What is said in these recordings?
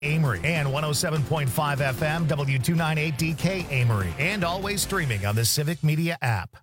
Amory and 107.5 FM W298DK Amory, and always streaming on the Civic Media app.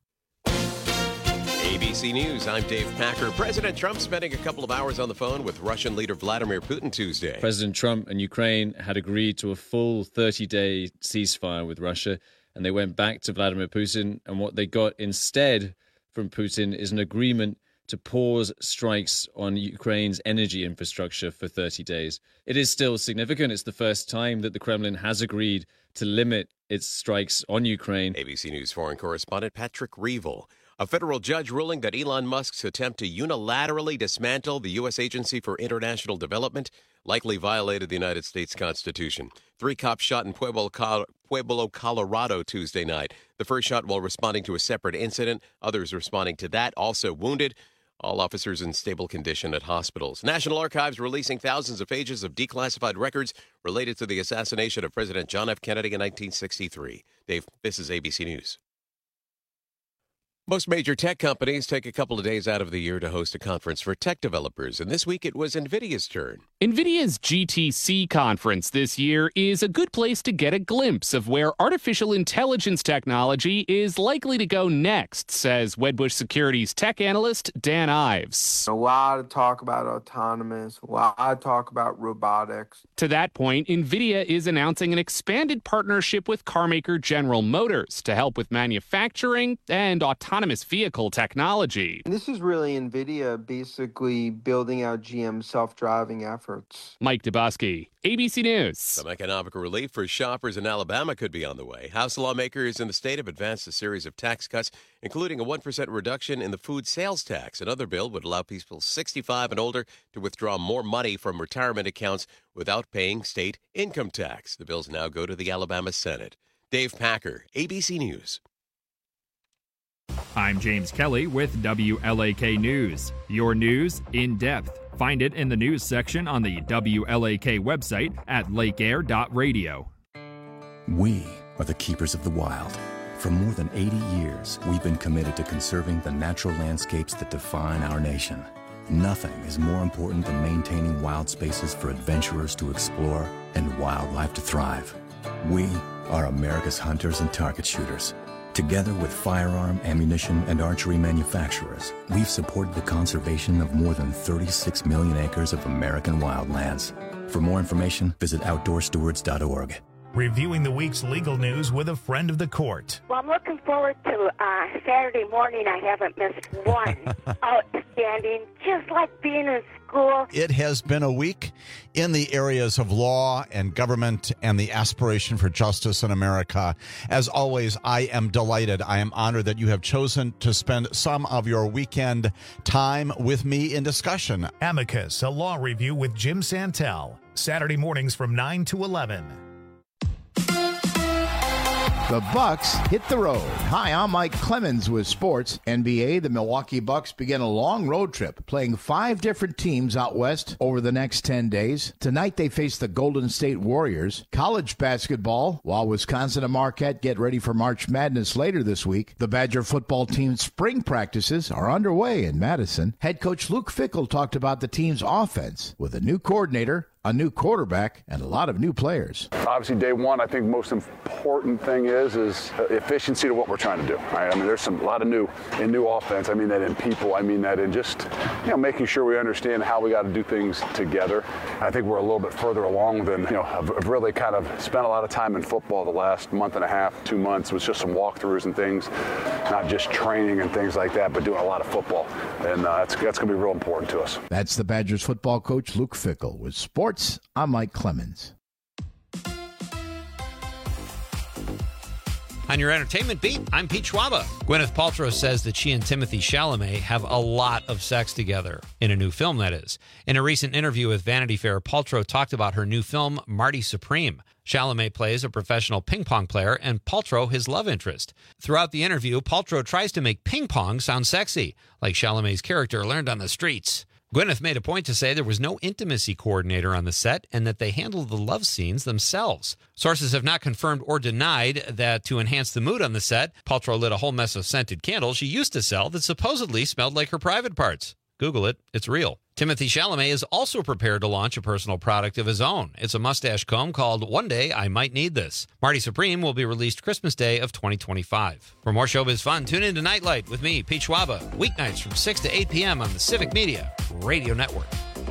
ABC News, I'm Dave Packer. President Trump spending a couple of hours on the phone with Russian leader Vladimir Putin Tuesday. President Trump and Ukraine had agreed to a full 30-day ceasefire with Russia, and they went back to Vladimir Putin, and what they got instead from Putin is an agreement to pause strikes on Ukraine's energy infrastructure for 30 days. It is still significant. It's the first time that the Kremlin has agreed to limit its strikes on Ukraine. ABC News foreign correspondent Patrick Reevell. A federal judge ruling that Elon Musk's attempt to unilaterally dismantle the U.S. Agency for International Development likely violated the United States Constitution. 3 cops shot in Pueblo, Colorado Tuesday night. The first shot while responding to a separate incident. Others responding to that also wounded. All officers in stable condition at hospitals. National Archives releasing thousands of pages of declassified records related to the assassination of President John F. Kennedy in 1963. Dave, this is ABC News. Most major tech companies take a couple of days out of the year to host a conference for tech developers, and this week it was NVIDIA's turn. NVIDIA's GTC conference this year is a good place to get a glimpse of where artificial intelligence technology is likely to go next, says Wedbush Securities tech analyst Dan Ives. A lot of talk about autonomous, a lot of talk about robotics. To that point, NVIDIA is announcing an expanded partnership with carmaker General Motors to help with manufacturing and autonomous vehicle technology. This is really NVIDIA basically building out GM's self-driving efforts. Mike Dubosky, ABC News. Some economic relief for shoppers in Alabama could be on the way. House lawmakers in the state have advanced a series of tax cuts, including a 1% reduction in the food sales tax. Another bill would allow people 65 and older to withdraw more money from retirement accounts without paying state income tax. The bills now go to the Alabama Senate. Dave Packer, ABC News. I'm James Kelly with WLAK News. Your news in depth. Find it in the news section on the WLAK website at lakeair.radio. We are the keepers of the wild. For more than 80 years, we've been committed to conserving the natural landscapes that define our nation. Nothing is more important than maintaining wild spaces for adventurers to explore and wildlife to thrive. We are America's hunters and target shooters. Together with firearm, ammunition, and archery manufacturers, we've supported the conservation of more than 36 million acres of American wildlands. For more information, visit outdoorstewards.org. Reviewing the week's legal news with a friend of the court. Well, I'm looking forward to Saturday morning. I haven't missed one. Outstanding, just like being in school. It has been a week in the areas of law and government and the aspiration for justice in America. As always, I am delighted. I am honored that you have chosen to spend some of your weekend time with me in discussion. Amicus, a law review with Jim Santel. Saturday mornings from 9 to 11. The Bucks hit the road. Hi, I'm Mike Clemens with sports. NBA, the Milwaukee Bucks begin a long road trip, playing 5 different teams out west over the next 10 days. Tonight, they face the Golden State Warriors. College basketball, while Wisconsin and Marquette get ready for March Madness later this week, the Badger football team's spring practices are underway in Madison. Head coach Luke Fickell talked about the team's offense with a new coordinator, a new quarterback, and a lot of new players. Obviously, day one, I think the most important thing is efficiency to what we're trying to do. Right? I mean, there's a lot of new offense. I mean that in people. I mean that in just making sure we understand how we got to do things together. I think we're a little bit further along than I've really kind of spent a lot of time in football the last month and a half, 2 months with just some walkthroughs and things, not just training and things like that, but doing a lot of football, and that's going to be real important to us. That's the Badgers football coach Luke Fickell with sports. I'm Mike Clemens. On your entertainment beat, I'm Pete Schwaba. Gwyneth Paltrow says that she and Timothée Chalamet have a lot of sex together, in a new film, that is. In a recent interview with Vanity Fair, Paltrow talked about her new film, Marty Supreme. Chalamet plays a professional ping pong player and Paltrow his love interest. Throughout the interview, Paltrow tries to make ping pong sound sexy, like Chalamet's character learned on the streets. Gwyneth made a point to say there was no intimacy coordinator on the set and that they handled the love scenes themselves. Sources have not confirmed or denied that to enhance the mood on the set, Paltrow lit a whole mess of scented candles she used to sell that supposedly smelled like her private parts. Google it. It's real. Timothy Chalamet is also prepared to launch a personal product of his own. It's a mustache comb called One Day I Might Need This. Marty Supreme will be released Christmas Day of 2025. For more showbiz fun, tune in to Nightlight with me, Pete Schwaba, weeknights from 6 to 8 p.m. on the Civic Media Radio Network.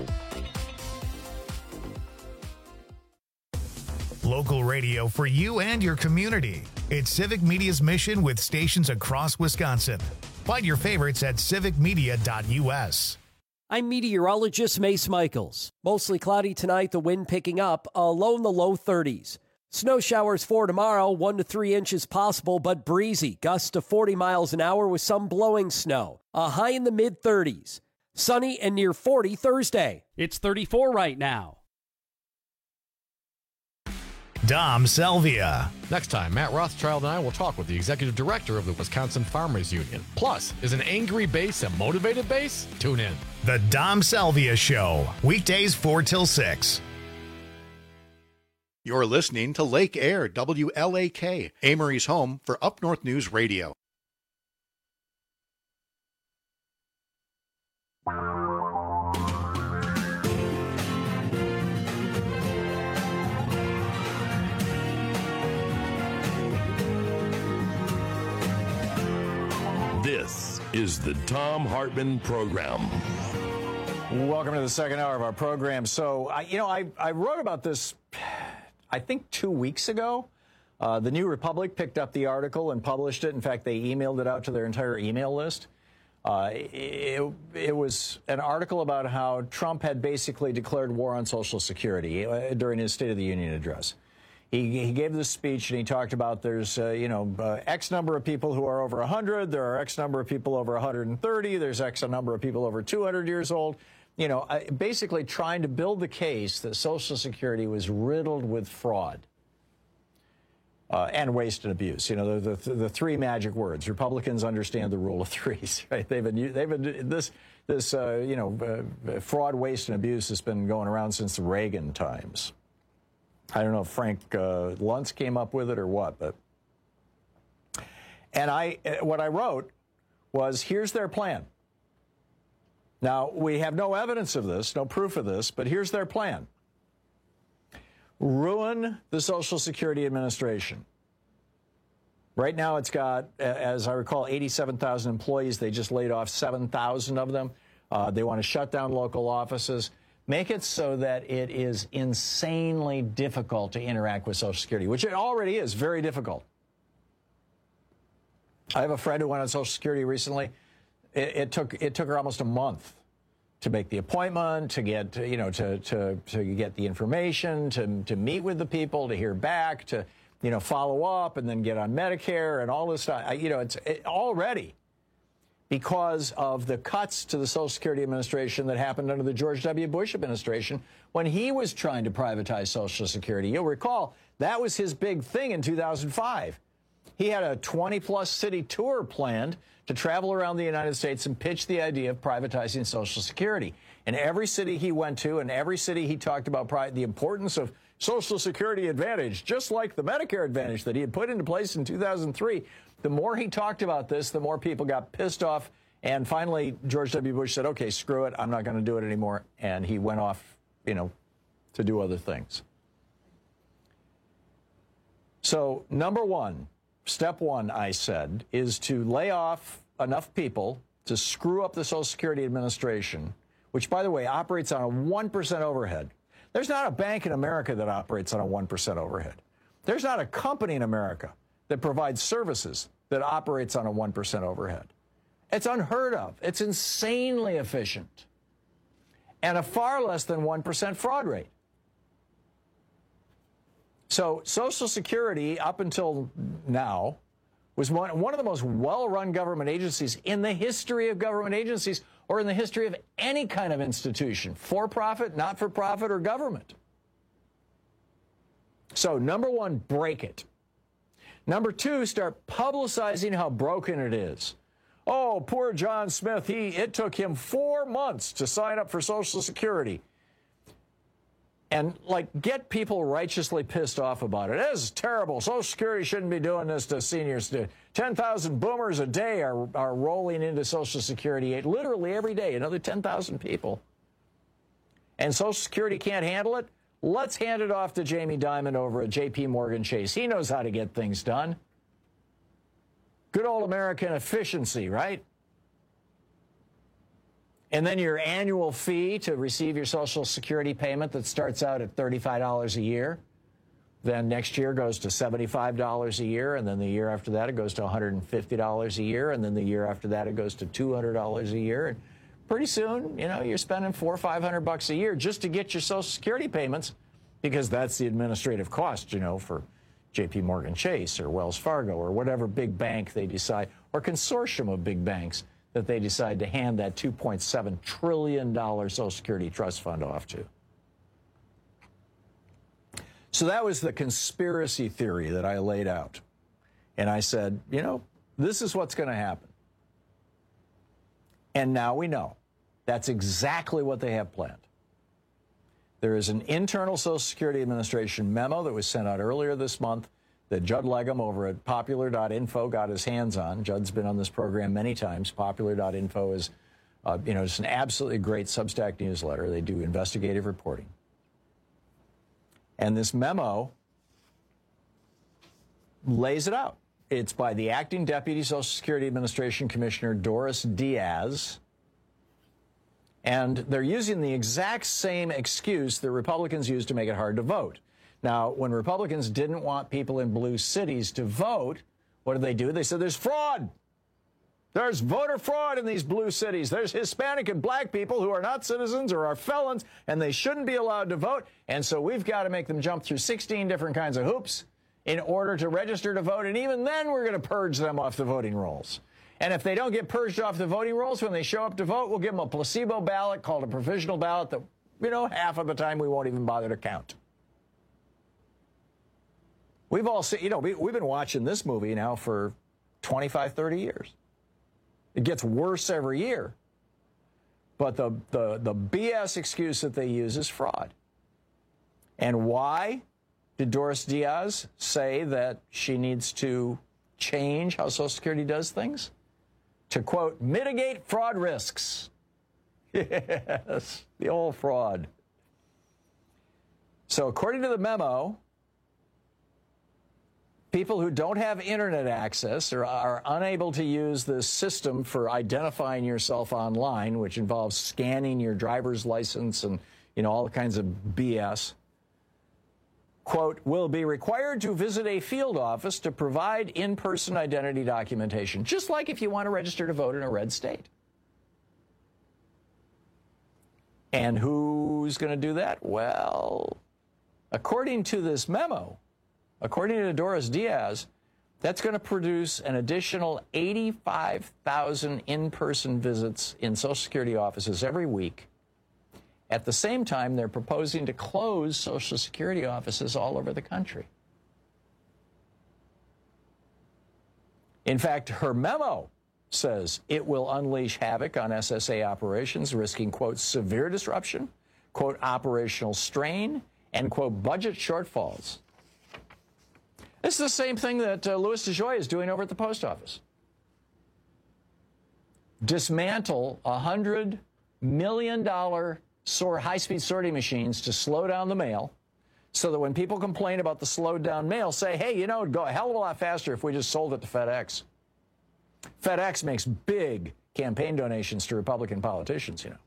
Local radio for you and your community. It's Civic Media's mission with stations across Wisconsin. Find your favorites at civicmedia.us. I'm meteorologist Mace Michaels. Mostly cloudy tonight, the wind picking up, a low in the low 30s. Snow showers for tomorrow, 1 to 3 inches possible, but breezy. Gusts to 40 miles an hour with some blowing snow. A high in the mid-30s. Sunny and near 40 Thursday. It's 34 right now. Dom Selvia. Next time, Matt Rothschild and I will talk with the executive director of the Wisconsin Farmers Union. Plus, is an angry base a motivated base? Tune in. The Dom Selvia Show, weekdays 4 till 6. You're listening to Lake Air, WLAK, Amory's home for Up North News Radio. This is the Thom Hartmann Program. Welcome to the second hour of our program. So, I wrote about this, I think 2 weeks ago. The New Republic picked up the article and published it. In fact, they emailed it out to their entire email list. It was an article about how Trump had basically declared war on Social Security during his State of the Union address. He gave this speech and he talked about there's, X number of people who are over 100. There are X number of people over 130. There's X number of people over 200 years old. Basically trying to build the case that Social Security was riddled with fraud and waste and abuse. The three magic words. Republicans understand the rule of threes, right? They've been this fraud, waste, and abuse has been going around since the Reagan times. I don't know if Frank Luntz came up with it or what, but what I wrote was, here's their plan. Now, we have no evidence of this, no proof of this, but here's their plan. Ruin the Social Security Administration. Right now it's got, as I recall, 87,000 employees. They just laid off 7,000 of them. They want to shut down local offices. Make it so that it is insanely difficult to interact with Social Security, which it already is very difficult. I have a friend who went on Social Security recently. It took her almost a month to make the appointment, to get to get the information, to meet with the people, to hear back, to follow up, and then get on Medicare and all this stuff. It's already, because of the cuts to the Social Security Administration that happened under the George W. Bush administration when he was trying to privatize Social Security. You'll recall that was his big thing in 2005. He had a 20-plus city tour planned to travel around the United States and pitch the idea of privatizing Social Security. In every city he went to, and every city he talked about the importance of Social Security Advantage, just like the Medicare Advantage that he had put into place in 2003. The more he talked about this, the more people got pissed off. And finally, George W. Bush said, okay, screw it. I'm not going to do it anymore. And he went off, to do other things. So, number one, step one, I said, is to lay off enough people to screw up the Social Security Administration, which, by the way, operates on a 1% overhead. There's not a bank in America that operates on a 1% overhead. There's not a company in America that provides services that operates on a 1% overhead. It's unheard of. It's insanely efficient. And a far less than 1% fraud rate. So Social Security, up until now, was one of the most well-run government agencies in the history of government agencies, or in the history of any kind of institution, for-profit, not-for-profit, or government. So, number one, break it. Number two, start publicizing how broken it is. Oh, poor John Smith, it took him 4 months to sign up for Social Security. and like get people righteously pissed off about it. This is terrible. Social Security shouldn't be doing this to seniors. 10,000 boomers a day are rolling into Social Security literally every day, another 10,000 people. And Social Security can't handle it? Let's hand it off to Jamie Dimon over at J.P. Morgan Chase. He knows how to get things done. Good old American efficiency, right? And then your annual fee to receive your Social Security payment that starts out at $35 a year, then next year goes to $75 a year, and then the year after that it goes to $150 a year, and then the year after that it goes to $200 a year. And pretty soon, you know, you're spending $400 or $500 a year just to get your Social Security payments, because that's the administrative cost, you know, for J.P. Morgan Chase or Wells Fargo or whatever big bank they decide, or consortium of big banks that they decide to hand that $2.7 trillion Social Security trust fund off to. So that was the conspiracy theory that I laid out. And I said, you know, this is what's going to happen. And now we know. That's exactly what they have planned. There is an internal Social Security Administration memo that was sent out earlier this month that Judd Legum over at popular.info got his hands on. Judd's been on this program many times. Popular.info is, you know, it's an absolutely great Substack newsletter. They do investigative reporting. And this memo lays it out. It's by the acting Deputy Social Security Administration Commissioner Doris Diaz. And they're using the exact same excuse that Republicans used to make it hard to vote. Now, when Republicans didn't want people in blue cities to vote, what did they do? They said, there's fraud. There's voter fraud in these blue cities. There's Hispanic and black people who are not citizens or are felons, and they shouldn't be allowed to vote. And so we've got to make them jump through 16 different kinds of hoops in order to register to vote. And even then, we're going to purge them off the voting rolls. And if they don't get purged off the voting rolls when they show up to vote, we'll give them a placebo ballot called a provisional ballot that, you know, half of the time we won't even bother to count. We've all seen, you know, we've been watching this movie now for 25, 30 years. It gets worse every year. But the BS excuse that they use is fraud. And why did Doris Diaz say that she needs to change how Social Security does things? To, quote, mitigate fraud risks. Yes, the old fraud. So according to the memo, people who don't have internet access or are unable to use this system for identifying yourself online, which involves scanning your driver's license and, you know, all kinds of BS, quote, will be required to visit a field office to provide in-person identity documentation, just like if you want to register to vote in a red state. And who's going to do that? Well, according to this memo, according to Doris Diaz, that's going to produce an additional 85,000 in-person visits in Social Security offices every week. At the same time, they're proposing to close Social Security offices all over the country. In fact, her memo says it will unleash havoc on SSA operations, risking, quote, severe disruption, quote, operational strain, and, quote, budget shortfalls. This is the same thing that Louis DeJoy is doing over at the post office. Dismantle $100 million high-speed sorting machines to slow down the mail so that when people complain about the slowed down mail, say, hey, you know, it'd go a hell of a lot faster if we just sold it to FedEx. FedEx makes big campaign donations to Republican politicians, you know.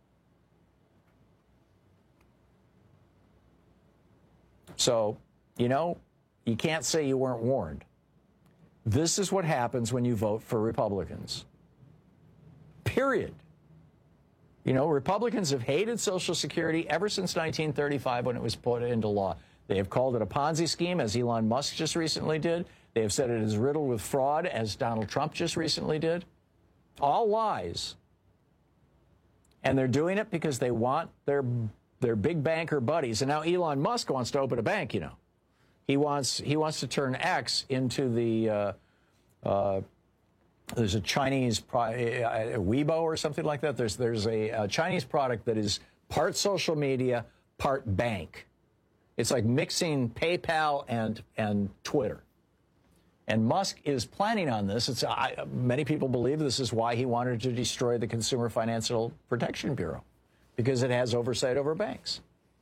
So, you know, you can't say you weren't warned. This is what happens when you vote for Republicans. Period. You know, Republicans have hated Social Security ever since 1935 when it was put into law. They have called it a Ponzi scheme, as Elon Musk just recently did. They have said it is riddled with fraud, as Donald Trump just recently did. All lies. And they're doing it because they want their big banker buddies. And now Elon Musk wants to open a bank, you know. He wants to turn X into the there's a Chinese Weibo or something like that. There's a Chinese product that is part social media, part bank. It's like mixing PayPal and Twitter. And Musk is planning on this. Many people believe this is why he wanted to destroy the Consumer Financial Protection Bureau, because it has oversight over banks.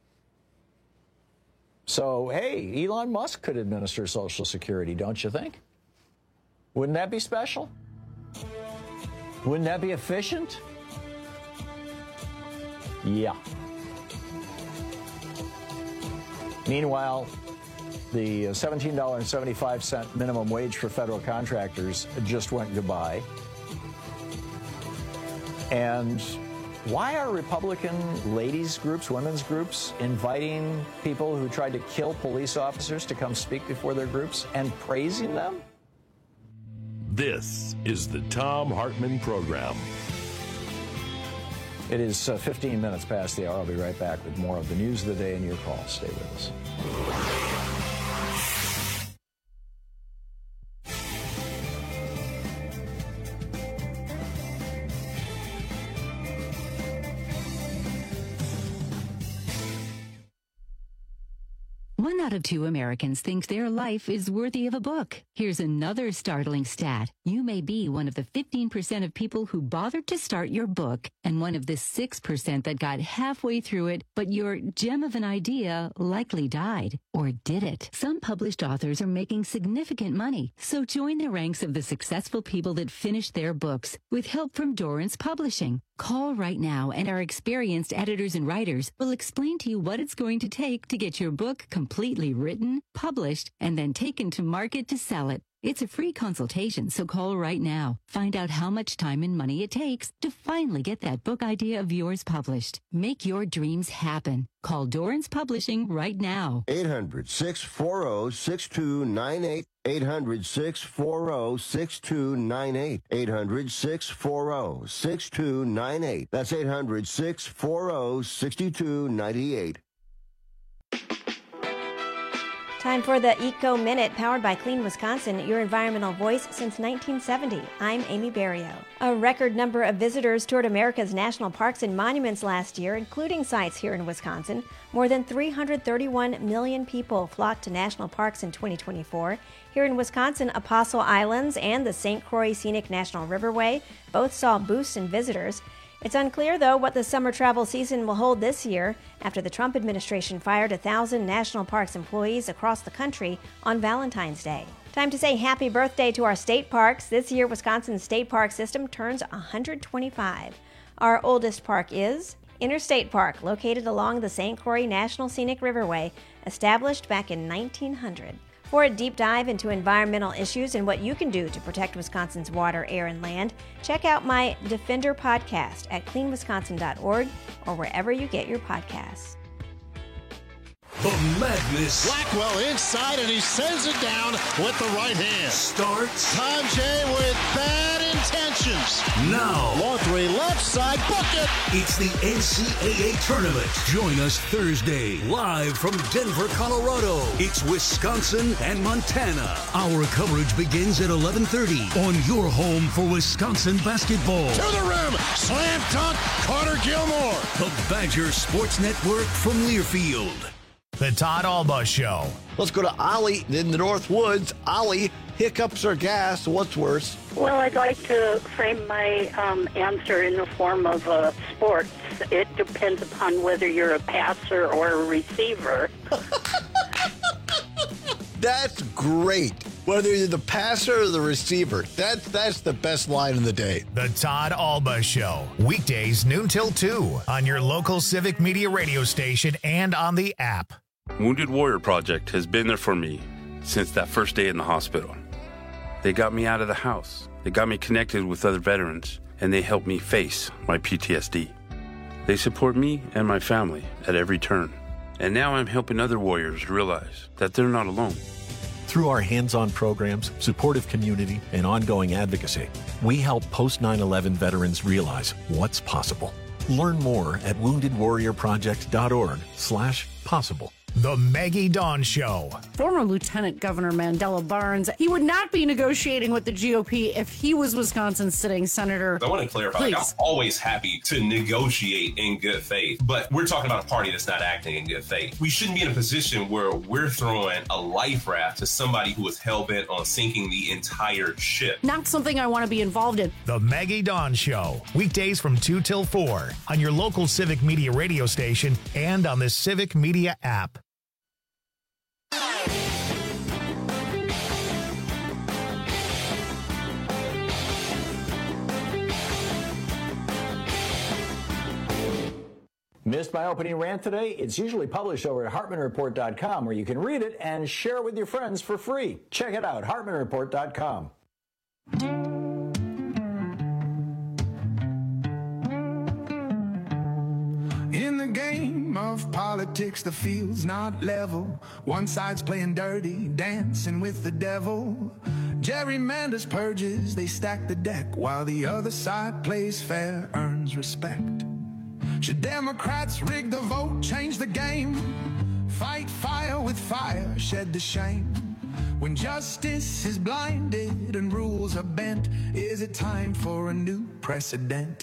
So, hey, Elon Musk could administer Social Security, don't you think? Wouldn't that be special? Wouldn't that be efficient? Yeah. Meanwhile, the $17.75 minimum wage for federal contractors just went goodbye. And why are Republican ladies groups, women's groups, inviting people who tried to kill police officers to come speak before their groups and praising them? This is the Thom Hartmann Program. It is 15 minutes past the hour. I'll be right back with more of the news of the day and your calls. Stay with us. One out of 2 Americans thinks their life is worthy of a book. Here's another startling stat. You may be one of the 15% of people who bothered to start your book and one of the 6% that got halfway through it, but your gem of an idea likely died. Or did it? Some published authors are making significant money, so join the ranks of the successful people that finished their books with help from Dorrance Publishing. Call right now and our experienced editors and writers will explain to you what it's going to take to get your book completely written, published, and then taken to market to sell it. It's a free consultation, so call right now. Find out how much time and money it takes to finally get that book idea of yours published. Make your dreams happen. Call Dorrance Publishing right now. 800-640-6298. 800-640-6298. 800-640-6298. That's 800-640-6298. Time for the Eco Minute, powered by Clean Wisconsin, your environmental voice since 1970. I'm Amy Berrio. A record number of visitors toured America's national parks and monuments last year, including sites here in Wisconsin. More than 331 million people flocked to national parks in 2024. Here in Wisconsin, Apostle Islands and the St. Croix Scenic National Riverway both saw boosts in visitors. It's unclear, though, what the summer travel season will hold this year after the Trump administration fired 1,000 national parks employees across the country on Valentine's Day. Time to say happy birthday to our state parks. This year, Wisconsin's state park system turns 125. Our oldest park is Interstate Park, located along the St. Croix National Scenic Riverway, established back in 1900. For a deep dive into environmental issues and what you can do to protect Wisconsin's water, air, and land, check out my Defender podcast at cleanwisconsin.org or wherever you get your podcasts. The madness. Blackwell inside, and he sends it down with the right hand. Starts. Tom Jay with bad intentions. Now. Long three, left side, book it. It's the NCAA tournament. Join us Thursday, live from Denver, Colorado. It's Wisconsin and Montana. Our coverage begins at 11:30 on your home for Wisconsin basketball. To the rim, slam dunk, Carter Gilmore. The Badger Sports Network from Learfield. The Todd Alba Show. Let's go to Ollie in the North Woods. Ollie, hiccups or gas? What's worse? Well, I'd like to frame my answer in the form of sports. It depends upon whether you're a passer or a receiver. That's great. Whether you're the passer or the receiver, that's the best line of the day. The Todd Alba Show. Weekdays noon till 2 on your local Civic Media radio station and on the app. Wounded Warrior Project has been there for me since that first day in the hospital. They got me out of the house. They got me connected with other veterans, and they helped me face my PTSD. They support me and my family at every turn. And now I'm helping other warriors realize that they're not alone. Through our hands-on programs, supportive community, and ongoing advocacy, we help post-9/11 veterans realize what's possible. Learn more at woundedwarriorproject.org/possible. The Maggie Dawn Show. Former Lieutenant Governor Mandela Barnes, he would not be negotiating with the GOP if he was Wisconsin's sitting senator. I want to clarify, I'm always happy to negotiate in good faith, but we're talking about a party that's not acting in good faith. We shouldn't be in a position where we're throwing a life raft to somebody who is hell-bent on sinking the entire ship. Not something I want to be involved in. The Maggie Dawn Show. Weekdays from 2 till 4 on your local Civic Media radio station and on the Civic Media app. Missed my opening rant today? It's usually published over at HartmanReport.com, where you can read it and share it with your friends for free. Check it out, HartmanReport.com. In the game of politics, the field's not level. One side's playing dirty, dancing with the devil. Gerrymanders purges, they stack the deck, while the other side plays fair, earns respect. Should Democrats rig the vote, change the game? Fight fire with fire, shed the shame. When justice is blinded and rules are bent, is it time for a new precedent?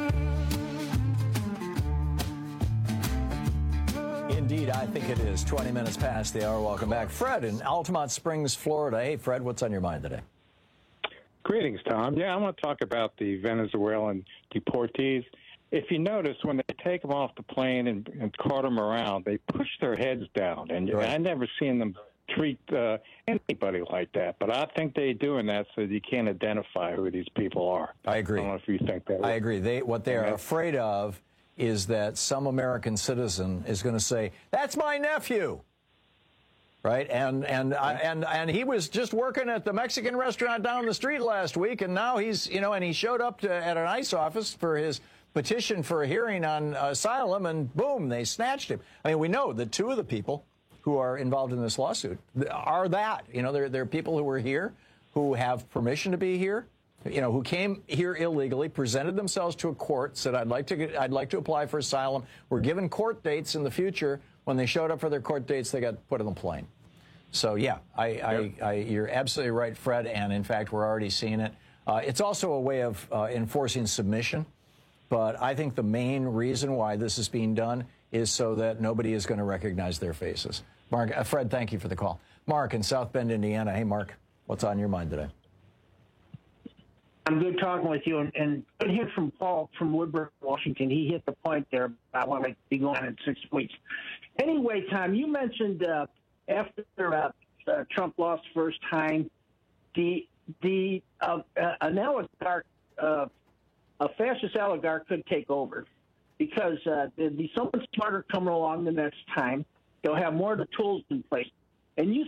Indeed, I think it is. 20 minutes past the hour. Welcome back. Fred in Altamont Springs, Florida. Hey, Fred, what's on your mind today? Greetings, Tom. Yeah, I want to talk about the Venezuelan deportees. If you notice, when they take them off the plane and cart them around, they push their heads down. And right. I never seen them treat anybody like that. But I think they're doing that so you can't identify who these people are. I agree. I don't know if you think that. I agree. What they are afraid of is that some American citizen is going to say, "That's my nephew." Right, and he was just working at the Mexican restaurant down the street last week, and now he's, and he showed up at an ICE office for his petition for a hearing on asylum, and boom, they snatched him. I mean, we know that two of the people who are involved in this lawsuit are that. They're people who are here, who have permission to be here, who came here illegally, presented themselves to a court, said, I'd like to apply for asylum. Were given court dates in the future. When they showed up for their court dates, they got put on the plane. So, yeah, you're absolutely right, Fred, and, in fact, we're already seeing it. It's also a way of enforcing submission, but I think the main reason why this is being done is so that nobody is going to recognize their faces. Fred, thank you for the call. Mark in South Bend, Indiana. Hey, Mark, what's on your mind today? I'm good talking with you, and good hit from Paul from Woodburn, Washington. He hit the point there about what might be going on in 6 weeks. Anyway, Tom, you mentioned after Trump lost first time, an oligarch, a fascist oligarch could take over because there'd be someone smarter coming along the next time. They'll have more of the tools in place. And you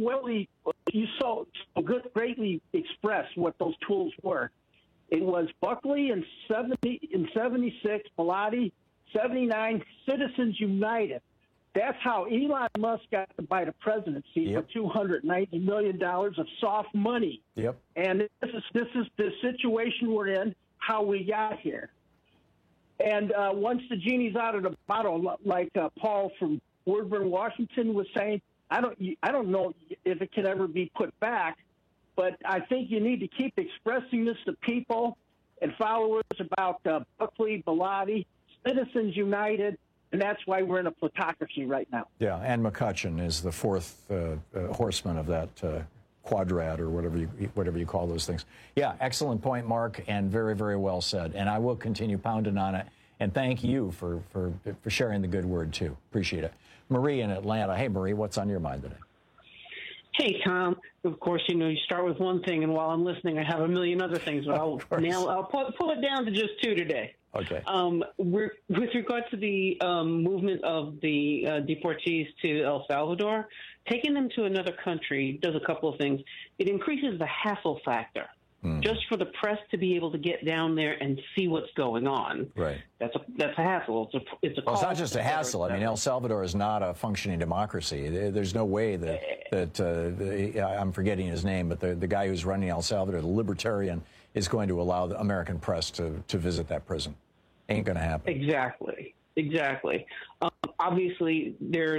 greatly expressed what those tools were. It was Buckley in 76, Bellotti, 79, Citizens United. That's how Elon Musk got to buy the presidency for $290 million of soft money. Yep. And this is the situation we're in, how we got here. And once the genie's out of the bottle, like Paul from Woodburn, Washington was saying, I don't know if it can ever be put back, but I think you need to keep expressing this to people and followers about Buckley, Bellotti, Citizens United, and that's why we're in a plutocracy right now. Yeah, and McCutcheon is the fourth horseman of that quadrant, or whatever you call those things. Yeah, excellent point, Mark, and very, very well said. And I will continue pounding on it. And thank you for sharing the good word, too. Appreciate it. Marie in Atlanta. Hey, Marie, what's on your mind today? Hey, Tom. Of course, you start with one thing, and while I'm listening, I have a million other things, but I'll pull it down to just two today. Okay. With regard to the movement of the deportees to El Salvador, taking them to another country does a couple of things. It increases the hassle factor. Just for the press to be able to get down there and see what's going on. Right. That's a hassle. It's not just a hassle. I mean, El Salvador is not a functioning democracy. There's no way that I'm forgetting his name, but the guy who's running El Salvador, the libertarian, is going to allow the American press to visit that prison. Ain't going to happen. Exactly. Obviously, there's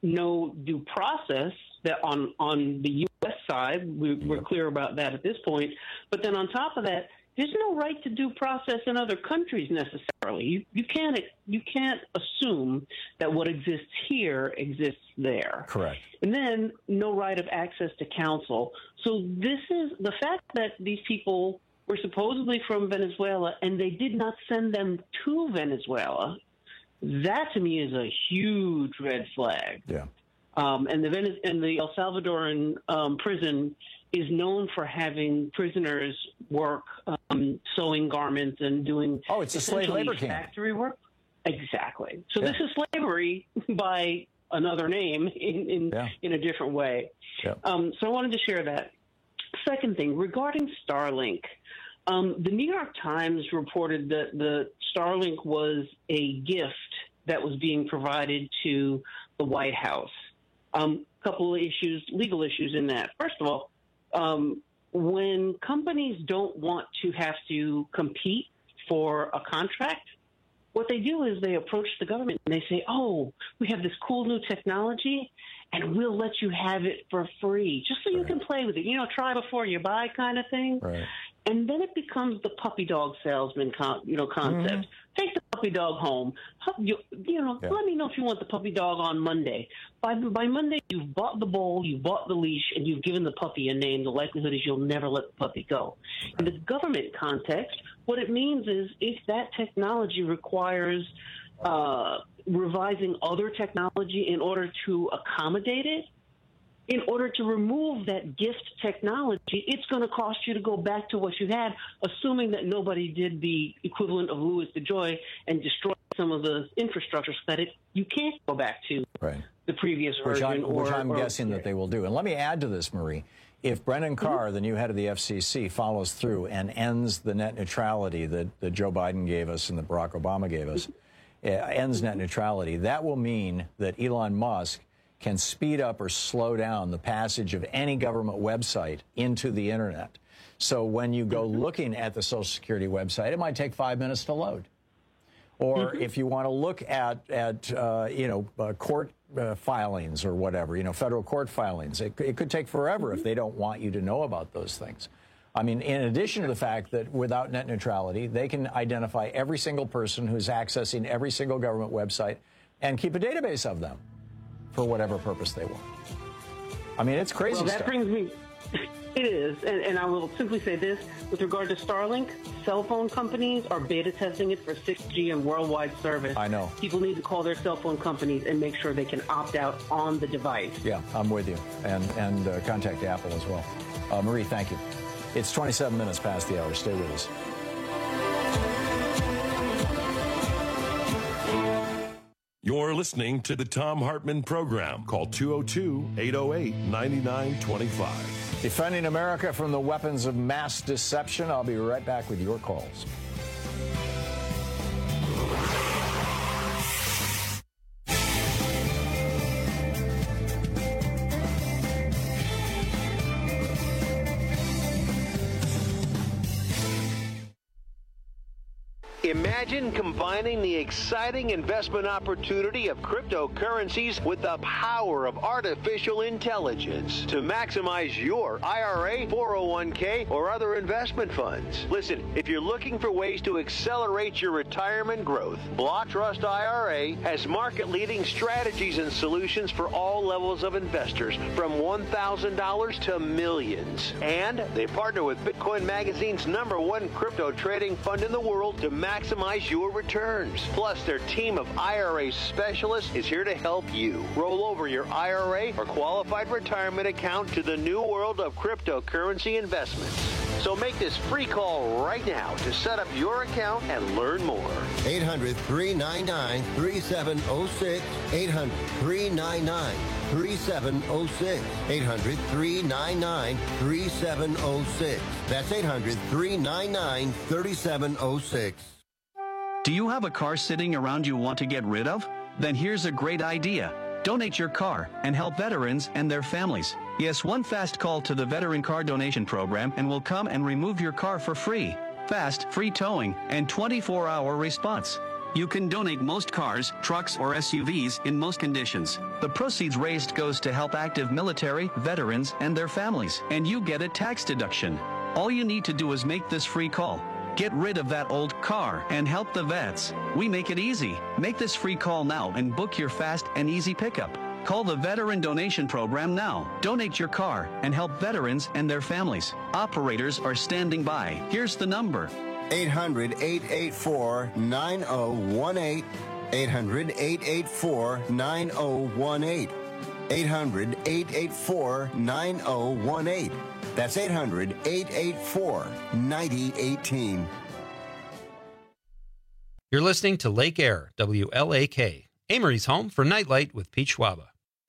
no due process that on the U.S. side. We're clear about that at this point. But then on top of that, there's no right to due process in other countries necessarily. You can't assume that what exists here exists there. Correct. And then no right of access to counsel. So this is the fact that these people were supposedly from Venezuela and they did not send them to Venezuela. That to me is a huge red flag. Yeah. And the El Salvadoran prison is known for having prisoners work sewing garments and doing it's a slave labor camp. Factory work. Exactly. So this is slavery by another name in a different way. Yeah. So I wanted to share that. Second thing, regarding Starlink, the New York Times reported that the Starlink was a gift that was being provided to the White House. Couple of issues, legal issues in that. First of all, when companies don't want to have to compete for a contract, what they do is they approach the government and they say, oh, we have this cool new technology and we'll let you have it for free just so you can play with it. You know, try before you buy kind of thing. Right. And then it becomes the puppy dog salesman concept. Mm-hmm. Take the puppy dog home. Let me know if you want the puppy dog on Monday. By Monday, you've bought the bowl, you've bought the leash, and you've given the puppy a name. The likelihood is you'll never let the puppy go. In the government context, what it means is if that technology requires revising other technology in order to accommodate it, in order to remove that gift technology, it's going to cost you to go back to what you had, assuming that nobody did the equivalent of Louis DeJoy and destroyed some of the infrastructure so that you can't go back to the previous version. Which I'm guessing that they will do. And let me add to this, Marie. If Brendan Carr, the new head of the FCC, follows through and ends the net neutrality that Joe Biden gave us and that Barack Obama gave us, ends net neutrality, that will mean that Elon Musk can speed up or slow down the passage of any government website into the internet. So when you go looking at the Social Security website, it might take 5 minutes to load. Or if you want to look at court filings or whatever, federal court filings, it could take forever if they don't want you to know about those things. I mean, in addition to the fact that without net neutrality, they can identify every single person who's accessing every single government website and keep a database of them for whatever purpose they want. I mean, it's crazy stuff. That brings me... It is, and I will simply say this. With regard to Starlink, cell phone companies are beta testing it for 6G and worldwide service. I know. People need to call their cell phone companies and make sure they can opt out on the device. Yeah, I'm with you. And contact Apple as well. Marie, thank you. It's 27 minutes past the hour. Stay with us. You're listening to the Thom Hartmann Program. Call 202-808-9925. Defending America from the weapons of mass deception. I'll be right back with your calls. Imagine combining the exciting investment opportunity of cryptocurrencies with the power of artificial intelligence to maximize your IRA, 401k, or other investment funds. Listen, if you're looking for ways to accelerate your retirement growth, Block Trust IRA has market-leading strategies and solutions for all levels of investors, from $1,000 to millions. And they partner with Bitcoin Magazine's #1 crypto trading fund in the world to maximize your returns. Plus, their team of IRA specialists is here to help you roll over your IRA or qualified retirement account to the new world of cryptocurrency investments. So make this free call right now to set up your account and learn more. 800-399-3706. 800-399-3706. 800-399-3706. That's 800-399-3706. Do you have a car sitting around you want to get rid of? Then here's a great idea. Donate your car and help veterans and their families. Yes, one fast call to the Veteran Car Donation Program and we'll come and remove your car for free. Fast, free towing, and 24-hour response. You can donate most cars, trucks, or SUVs in most conditions. The proceeds raised goes to help active military, veterans, and their families, and you get a tax deduction. All you need to do is make this free call. Get rid of that old car and help the vets. We make it easy. Make this free call now and book your fast and easy pickup. Call the Veteran Donation Program now. Donate your car and help veterans and their families. Operators are standing by. Here's the number. 800-884-9018. 800-884-9018. 800-884-9018. That's 800-884-9018. You're listening to Lake Air, WLAK, Amory's home for Nightlight with Pete Schwaba.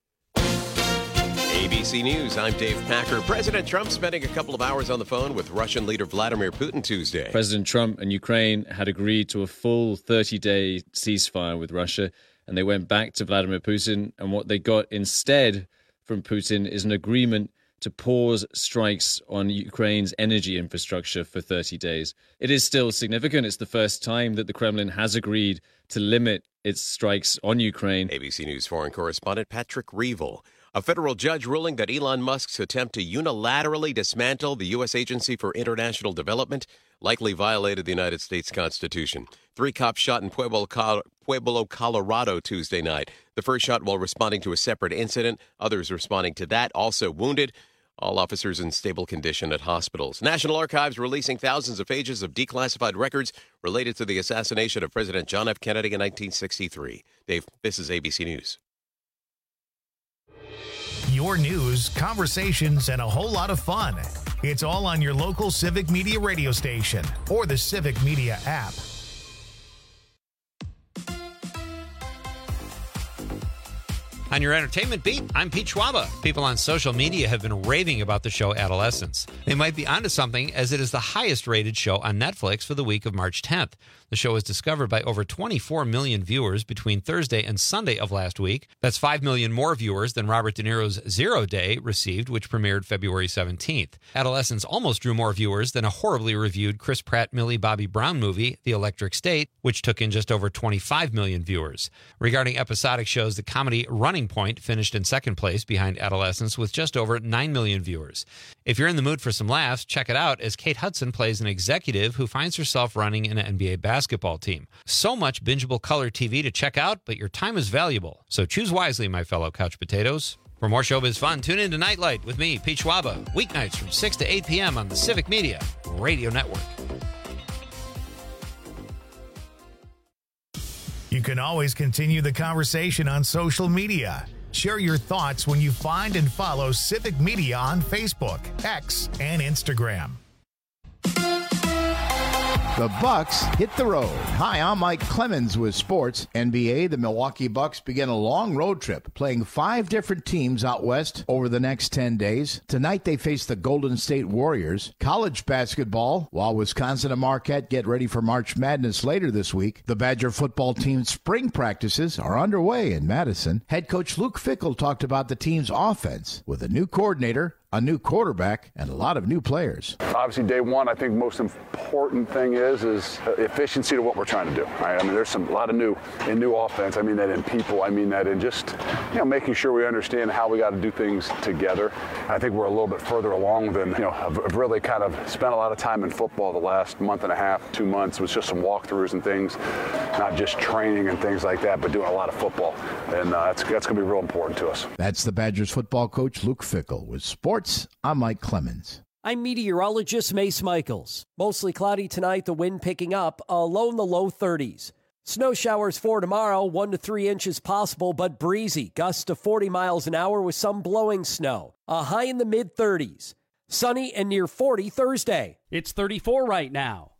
ABC News, I'm Dave Packer. President Trump spending a couple of hours on the phone with Russian leader Vladimir Putin Tuesday. President Trump and Ukraine had agreed to a full 30-day ceasefire with Russia, and they went back to Vladimir Putin, and what they got instead from Putin is an agreement to pause strikes on Ukraine's energy infrastructure for 30 days. It is still significant. It's the first time that the Kremlin has agreed to limit its strikes on Ukraine. ABC News foreign correspondent Patrick Reevell. A federal judge ruling that Elon Musk's attempt to unilaterally dismantle the U.S. Agency for International Development likely violated the United States Constitution. 3 cops shot in Pueblo, Colorado Tuesday night. The first shot while responding to a separate incident. Others responding to that also wounded. All officers in stable condition at hospitals. National Archives releasing thousands of pages of declassified records related to the assassination of President John F. Kennedy in 1963. Dave, this is ABC News. Your news, conversations, and a whole lot of fun. It's all on your local Civic Media radio station or the Civic Media app. On your entertainment beat, I'm Pete Schwaba. People on social media have been raving about the show Adolescence. They might be onto something, as it is the highest rated show on Netflix for the week of March 10th. The show was discovered by over 24 million viewers between Thursday and Sunday of last week. That's 5 million more viewers than Robert De Niro's Zero Day received, which premiered February 17th. Adolescence almost drew more viewers than a horribly reviewed Chris Pratt, Millie Bobby Brown movie, The Electric State, which took in just over 25 million viewers. Regarding episodic shows, the comedy Running Point finished in second place behind Adolescence with just over 9 million viewers. If you're in the mood for some laughs, check it out as Kate Hudson plays an executive who finds herself running an NBA basketball team. So much bingeable color TV to check out, but your time is valuable. So choose wisely, my fellow couch potatoes. For more showbiz fun, tune in to Nightlight with me, Pete Schwaba, weeknights from 6 to 8 p.m. on the Civic Media Radio Network. You can always continue the conversation on social media. Share your thoughts when you find and follow Civic Media on Facebook, X, and Instagram. The Bucks hit the road. Hi, I'm Mike Clemens with sports. NBA, the Milwaukee Bucks begin a long road trip, playing 5 different teams out west over the next 10 days. Tonight, they face the Golden State Warriors. College basketball, while Wisconsin and Marquette get ready for March Madness later this week, the Badger football team's spring practices are underway in Madison. Head coach Luke Fickell talked about the team's offense with a new coordinator, a new quarterback, and a lot of new players. Obviously, day one, I think the most important thing is efficiency to what we're trying to do. Right? I mean, there's a lot of new offense. I mean that in people. I mean that in just making sure we understand how we got to do things together. I think we're a little bit further along than I've really kind of spent a lot of time in football the last month and a half, 2 months. It was just some walkthroughs and things, not just training and things like that, but doing a lot of football, and that's going to be real important to us. That's the Badgers football coach Luke Fickell with sports. I'm Mike Clemens. I'm meteorologist Mace Michaels. Mostly cloudy tonight, the wind picking up, a low in the low 30s. Snow showers for tomorrow, 1 to 3 inches possible, but breezy. Gusts to 40 miles an hour with some blowing snow. A high in the mid-30s. Sunny and near 40 Thursday. It's 34 right now.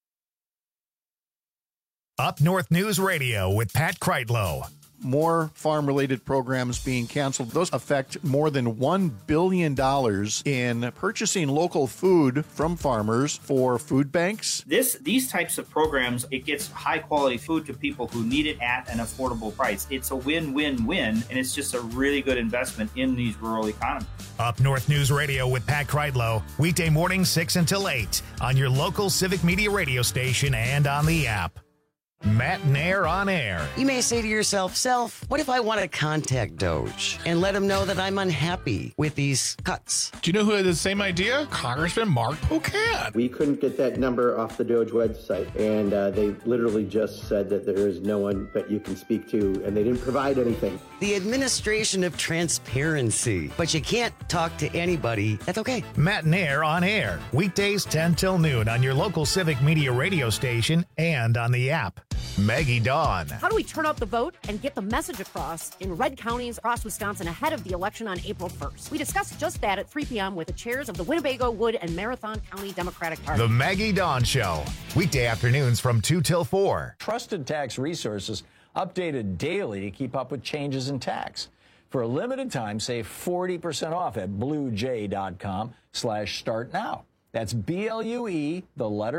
Up North News Radio with Pat Kreitlow. More farm-related programs being canceled. Those affect more than $1 billion in purchasing local food from farmers for food banks. These types of programs, it gets high-quality food to people who need it at an affordable price. It's a win-win-win, and it's just a really good investment in these rural economies. Up North News Radio with Pat Kreitlow, weekday morning 6 until 8 on your local Civic Media radio station and on the app. Matt Nair on air. You may say to yourself, Self, what if I want to contact Doge and let him know that I'm unhappy with these cuts? Do you know who had the same idea? Congressman Mark Pocan. We couldn't get that number off the Doge website, and they literally just said that there is no one that you can speak to, and they didn't provide anything. The administration of transparency. But you can't talk to anybody. That's okay. Matt Nair on air. Weekdays 10 till noon on your local Civic Media radio station and on the app. Maggie Dawn. How do we turn out the vote and get the message across in red counties across Wisconsin ahead of the election on April 1st? We discussed just that at 3 p.m. with the chairs of the Winnebago, Wood, and Marathon County Democratic Party. The Maggie Dawn Show. Weekday afternoons from 2 till 4. Trusted tax resources updated daily to keep up with changes in tax. For a limited time, save 40% off at bluej.com/start now. That's BLUE, the letter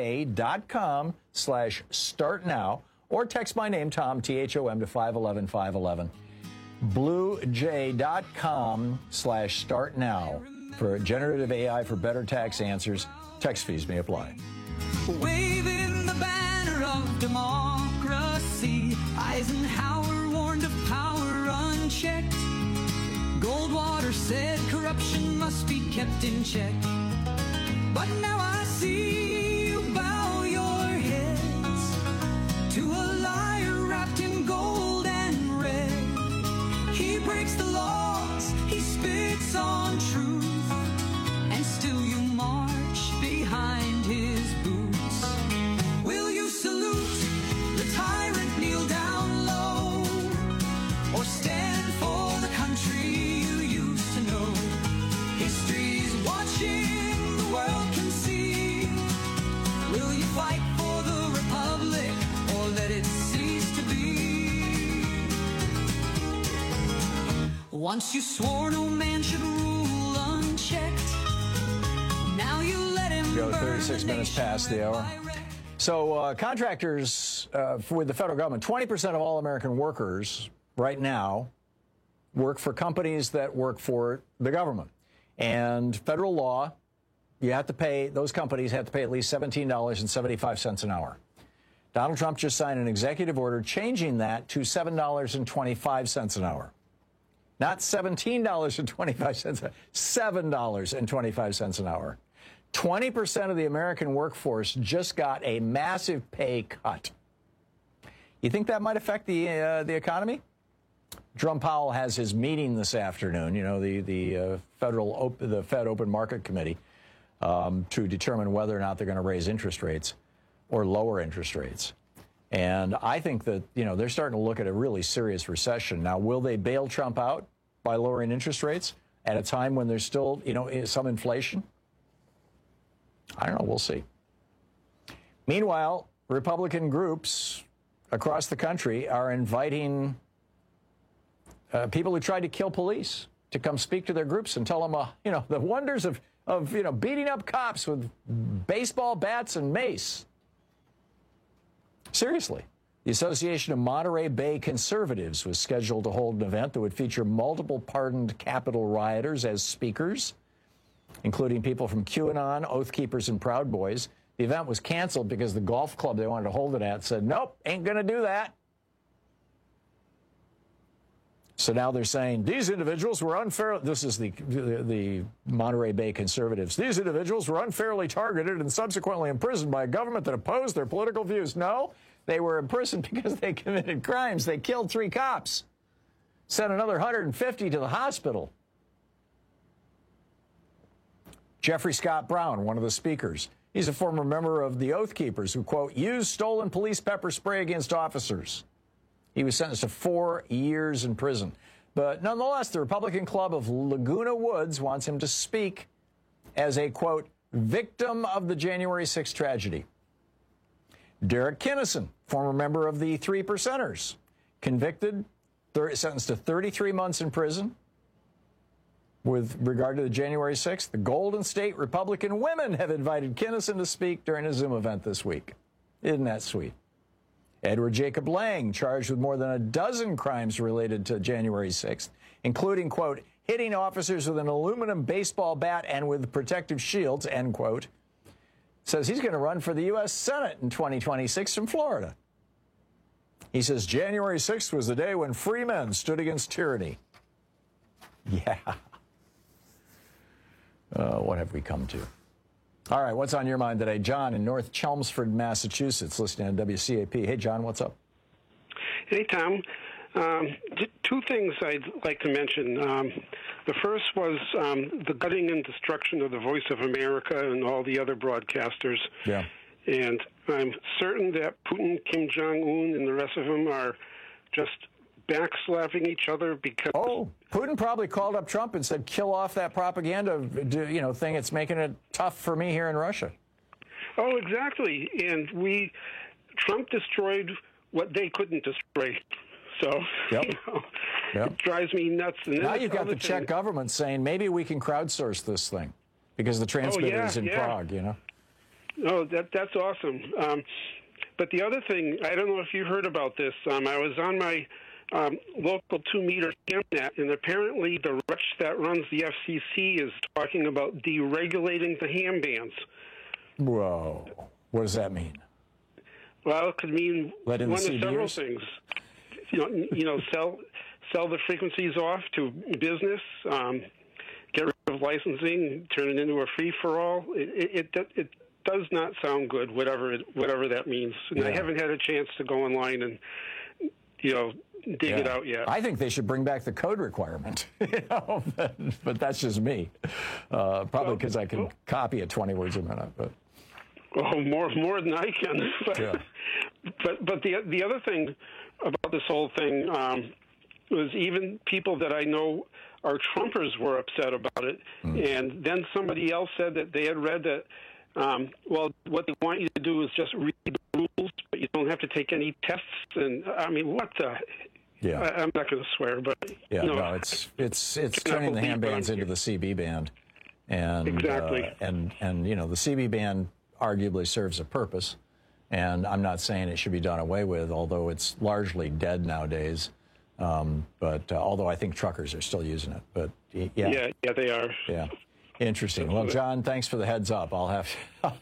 J.com/start now, or text my name, Tom, THOM, to 511-511. BlueJ.com/start now. For generative AI for better tax answers, text fees may apply. Waving the banner of democracy, Eisenhower warned of power unchecked. Goldwater said corruption must be kept in check. But now I see you bow your heads to a liar wrapped in gold and red. He breaks the laws, he spits on truth, and still you march behind his boots. Will you salute the tyrant, kneel down low, or stand for the country you used to know? History's watching, the world can see. Will you fight for the republic or let it cease to be? Once you swore no man should rule unchecked. Now you let him Go burn 36 minutes past the hour. So contractors with the federal government, 20% of all American workers right now work for companies that work for the government. And federal law, you have to pay, those companies have to pay at least $17.75 an hour. Donald Trump just signed an executive order changing that to $7.25 an hour. Not $17.25, $7.25 an hour. 20% of the American workforce just got a massive pay cut. You think that might affect the economy? Jerome Powell has his meeting this afternoon, you know, the Fed Open Market Committee, to determine whether or not they're going to raise interest rates or lower interest rates. And I think that, you know, they're starting to look at a really serious recession. Now, will they bail Trump out by lowering interest rates at a time when there's still, you know, some inflation? I don't know. We'll see. Meanwhile, Republican groups across the country are inviting people who tried to kill police to come speak to their groups and tell them, you know, the wonders of you know, beating up cops with baseball bats and mace. Seriously. The Association of Monterey Bay Conservatives was scheduled to hold an event that would feature multiple pardoned Capitol rioters as speakers, including people from QAnon, Oath Keepers, and Proud Boys. The event was canceled because the golf club they wanted to hold it at said, nope, ain't going to do that. So now they're saying these individuals were unfair. This is the Monterey Bay Conservatives. These individuals were unfairly targeted and subsequently imprisoned by a government that opposed their political views. No, they were imprisoned because they committed crimes. They killed 3 cops, sent another 150 to the hospital. Jeffrey Scott Brown, one of the speakers, he's a former member of the Oath Keepers who, quote, used stolen police pepper spray against officers. He was sentenced to 4 years in prison. But nonetheless, the Republican Club of Laguna Woods wants him to speak as a, quote, victim of the January 6th tragedy. Derek Kinnison, former member of the 3 Percenters, convicted, sentenced to 33 months in prison. With regard to the January 6th, the Golden State Republican women have invited Kinnison to speak during a Zoom event this week. Isn't that sweet? Edward Jacob Lang, charged with more than a dozen crimes related to January 6th, including, quote, hitting officers with an aluminum baseball bat and with protective shields, end quote, says he's going to run for the U.S. Senate in 2026 from Florida. He says January 6th was the day when free men stood against tyranny. Yeah. What have we come to? All right, what's on your mind today? John in North Chelmsford, Massachusetts, listening on WCAP. Hey, John, what's up? Hey, Tom. Two things I'd like to mention. The first was the gutting and destruction of the Voice of America and all the other broadcasters. Yeah. And I'm certain that Putin, Kim Jong-un, and the rest of them are just backslapping each other because... Oh, Putin probably called up Trump and said, kill off that propaganda thing. It's making it tough for me here in Russia. Oh, exactly. And Trump destroyed what they couldn't destroy. So, Yep. It drives me nuts. And now you've got the Czech government saying, maybe we can crowdsource this thing because the transmitter is in Prague, Oh, that's awesome. But the other thing, I don't know if you heard about this. I was on my local 2-meter ham net, and apparently the wretch that runs the FCC is talking about deregulating the ham bands. Whoa. What does that mean? Well, it could mean one of several things. Sell the frequencies off to business, get rid of licensing, turn it into a free-for-all. It does not sound good, whatever that means. And I haven't had a chance to go online and dig it out yet. I think they should bring back the code requirement, but that's just me. Probably because I can copy at 20 words a minute. But more than I can. But the other thing about this whole thing was even people that I know are Trumpers were upset about it, and then somebody else said that they had read that. What they want you to do is just read the rules, but you don't have to take any tests. And I mean, what the? Yeah. I'm not going to swear, but it's turning the ham bands into the CB band, and exactly. And the CB band arguably serves a purpose, and I'm not saying it should be done away with, although it's largely dead nowadays. But although I think truckers are still using it, but yeah, they are. Yeah. Interesting. Well, John, thanks for the heads up. I'll have.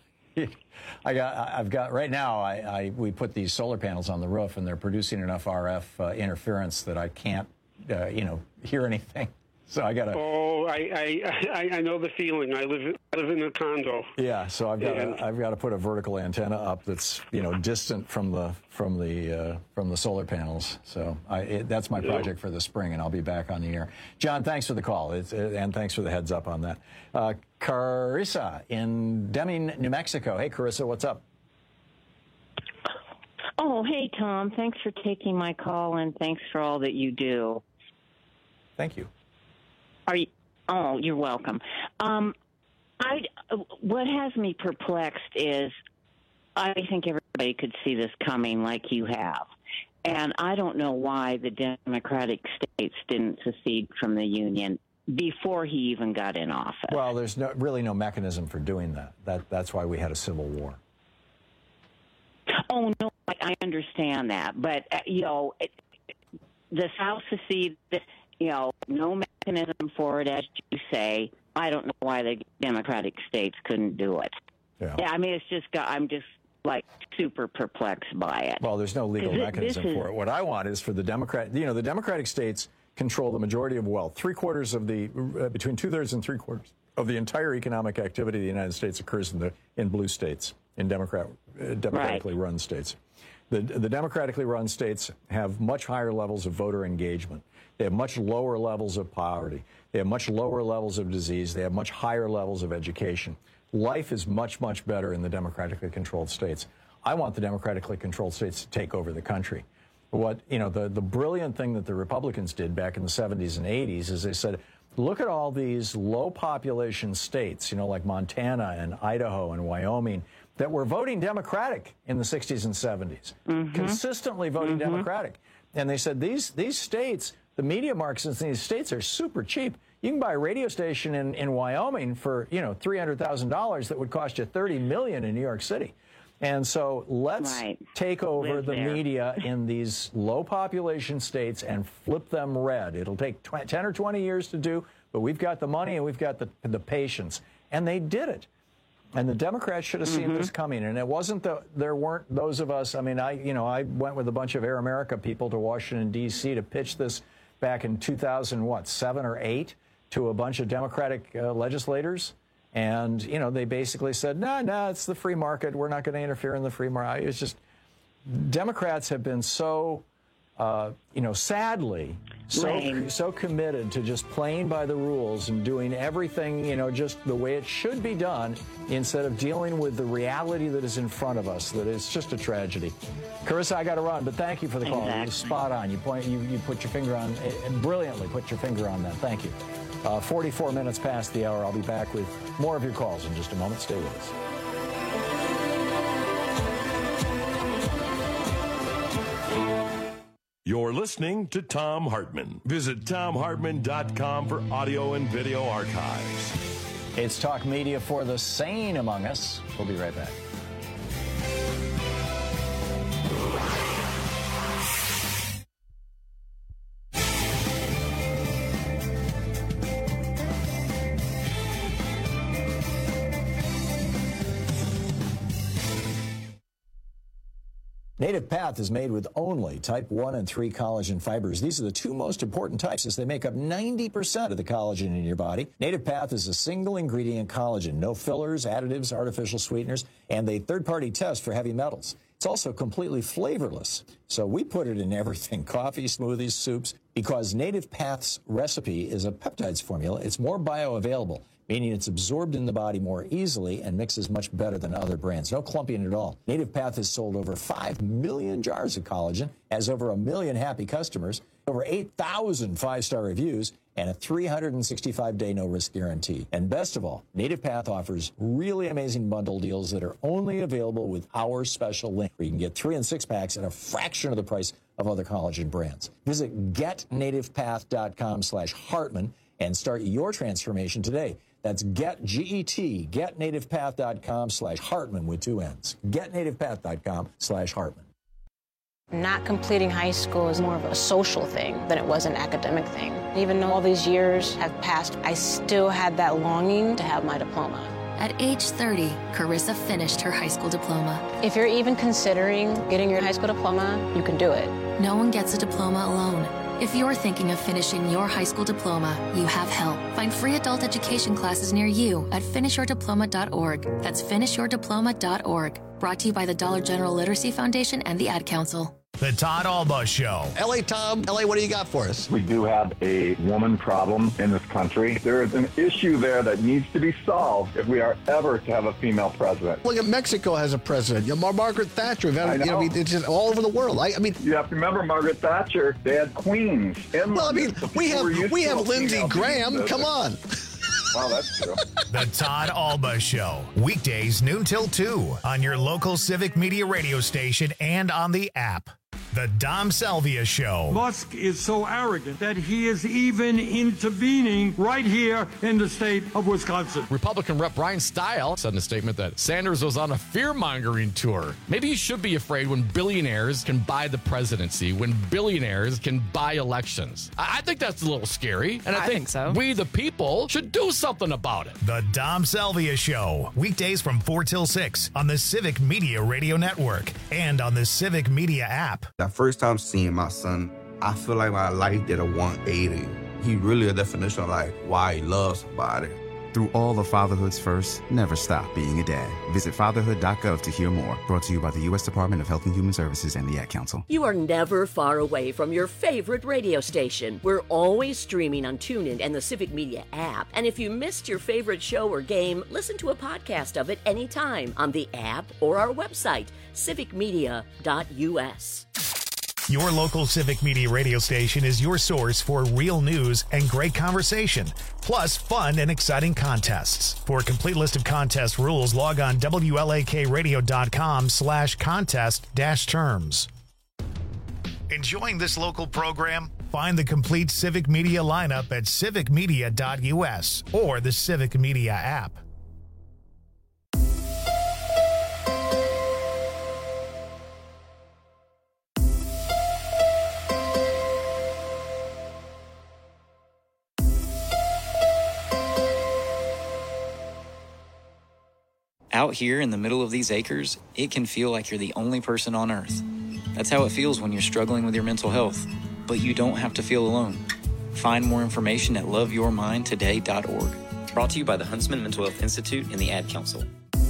I've got right now. We put these solar panels on the roof, and they're producing enough RF interference that I can't, hear anything. So I got to. Oh, I know the feeling. I live in a condo. Yeah, so I've got to put a vertical antenna up that's distant from the solar panels. So that's my project for the spring, and I'll be back on the air. John, thanks for the call, and thanks for the heads up on that. Carissa in Deming, New Mexico. Hey, Carissa, what's up? Oh, hey, Tom. Thanks for taking my call, and thanks for all that you do. Thank you. You're welcome. What has me perplexed is I think everybody could see this coming like you have. And I don't know why the Democratic states didn't secede from the Union before he even got in office. Well, there's really no mechanism for doing that. That's why we had a civil war. Oh, no, I understand that. But, the South seceded, no mechanism for it, as you say. I don't know why the Democratic states couldn't do it. Yeah, I mean, I'm just super perplexed by it. Well, there's no legal mechanism for it. What I want is for the the Democratic states control the majority of wealth. Between 2/3 and 3/4 of the entire economic activity of the United States occurs in blue states, in democratically run states. The democratically run states have much higher levels of voter engagement. They have much lower levels of poverty. They have much lower levels of disease. They have much higher levels of education. Life is much, much better in the democratically controlled states. I want the democratically controlled states to take over the country. The brilliant thing that the Republicans did back in the 70s and 80s is they said, look at all these low population states, like Montana and Idaho and Wyoming, that were voting Democratic in the 60s and 70s, consistently voting Democratic. And they said, these states, the media markets in these states are super cheap. You can buy a radio station in Wyoming for, $300,000 that would cost you $30 million in New York City. And so let's take over the media in these low population states and flip them red. It'll take 10 or 20 years to do, but we've got the money and we've got the patience. And they did it. And the Democrats should have seen this coming. And it wasn't there weren't those of us. I mean, I went with a bunch of Air America people to Washington, D.C. to pitch this back in 2007 or 8 to a bunch of Democratic legislators. And, they basically said, no, it's the free market. We're not going to interfere in the free market. It's just Democrats have been so, sadly, so committed to just playing by the rules and doing everything, just the way it should be done instead of dealing with the reality that is in front of us, that is just a tragedy. Carissa, I got to run, but thank you for the call. Exactly. It was spot on. You put your finger on, and brilliantly put your finger on that. Thank you. 44 minutes past the hour. I'll be back with more of your calls in just a moment. Stay with us. You're listening to Thom Hartmann. Visit ThomHartmann.com for audio and video archives. It's Talk Media for the sane among us. We'll be right back. Native Path is made with only type 1 and 3 collagen fibers. These are the two most important types as they make up 90% of the collagen in your body. Native Path is a single ingredient collagen, no fillers, additives, artificial sweeteners, and a third-party test for heavy metals. It's also completely flavorless. So we put it in everything, coffee, smoothies, soups, because Native Path's recipe is a peptides formula. It's more bioavailable, meaning it's absorbed in the body more easily and mixes much better than other brands. No clumping at all. Native Path has sold over 5 million jars of collagen, has over 1 million happy customers, over 8,000 5-star reviews, and a 365-day no-risk guarantee. And best of all, Native Path offers really amazing bundle deals that are only available with our special link, where you can get 3 and 6 packs at a fraction of the price of other collagen brands. Visit getnativepath.com/Hartmann and start your transformation today. That's getnativepath.com/Hartmann with 2 N's. Getnativepath.com/Hartmann. Not completing high school is more of a social thing than it was an academic thing. Even though all these years have passed, I still had that longing to have my diploma. At age 30, Carissa finished her high school diploma. If you're even considering getting your high school diploma, you can do it. No one gets a diploma alone. If you're thinking of finishing your high school diploma, you have help. Find free adult education classes near you at finishyourdiploma.org. That's finishyourdiploma.org. Brought to you by the Dollar General Literacy Foundation and the Ad Council. The Todd Alba Show. L.A. Tom, L.A., what do you got for us? We do have a woman problem in this country. There is an issue there that needs to be solved if we are ever to have a female president. Look at Mexico has a president. Margaret Thatcher. It's just all over the world. I mean, you have to remember Margaret Thatcher. They had queens. Well, I mean, we have Lindsey Graham. Come on. Wow, that's true. The Todd Alba Show. Weekdays noon till 2 on your local Civic Media radio station and on the app. The Dom Salvia Show. Musk is so arrogant that he is even intervening right here in the state of Wisconsin. Republican Rep. Brian Stile said in a statement that Sanders was on a fear-mongering tour. Maybe you should be afraid when billionaires can buy the presidency, when billionaires can buy elections. I think that's a little scary, and I think so. We, the people, should do something about it. The Dom Salvia Show. Weekdays from 4 till 6 on the Civic Media Radio Network and on the Civic Media app. That first time seeing my son, I feel like my life did a 180. He really a definition of like why he loves somebody. Through all of fatherhood's first, never stop being a dad. Visit fatherhood.gov to hear more. Brought to you by the U.S. Department of Health and Human Services and the Ad Council. You are never far away from your favorite radio station. We're always streaming on TuneIn and the Civic Media app. And if you missed your favorite show or game, listen to a podcast of it anytime on the app or our website, civicmedia.us. Your local Civic Media radio station is your source for real news and great conversation, plus fun and exciting contests. For a complete list of contest rules, log on WLAKradio.com/contest-terms. Enjoying this local program? Find the complete Civic Media lineup at civicmedia.us or the Civic Media app. Out here in the middle of these acres, it can feel like you're the only person on Earth. That's how it feels when you're struggling with your mental health. But you don't have to feel alone. Find more information at loveyourmindtoday.org. Brought to you by the Huntsman Mental Health Institute and the Ad Council.